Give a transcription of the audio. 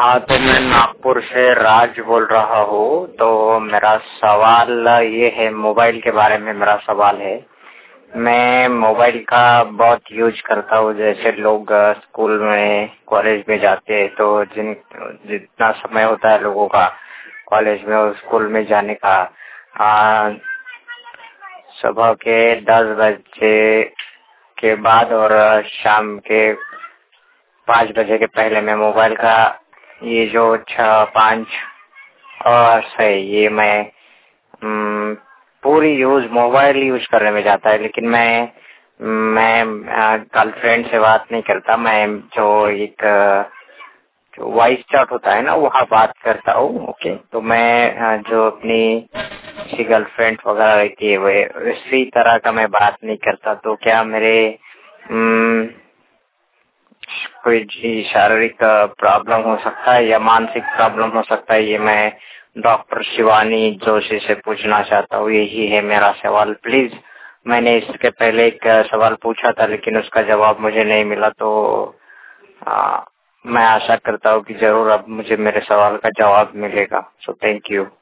हाँ, तो मैं नागपुर से राज बोल रहा हूँ। तो मेरा सवाल ये है, मोबाइल के बारे में मेरा सवाल है। मैं मोबाइल का बहुत यूज करता हूँ। जैसे लोग स्कूल में कॉलेज में जाते हैं तो जितना समय होता है लोगों का कॉलेज में और स्कूल में जाने का, सुबह के 10 बजे के बाद और शाम के 5 बजे के पहले मैं मोबाइल का ये जो 5 आवर्स है ये मैं पूरी मोबाइल यूज करने में जाता है। लेकिन मैं गर्लफ्रेंड से बात नहीं करता। मैं जो जो वॉइस चैट होता है ना, वहाँ बात करता हूँ। ओके, तो मैं जो अपनी गर्लफ्रेंड वगैरह रहती है वो इसी तरह का मैं बात नहीं करता। तो क्या मेरे कोई शारीरिक प्रॉब्लम हो सकता है या मानसिक प्रॉब्लम हो सकता है, ये मैं डॉक्टर शिवानी जोशी से पूछना चाहता हूँ। यही है मेरा सवाल। प्लीज, मैंने इसके पहले एक सवाल पूछा था लेकिन उसका जवाब मुझे नहीं मिला। तो मैं आशा करता हूँ कि जरूर अब मुझे मेरे सवाल का जवाब मिलेगा। So thank you.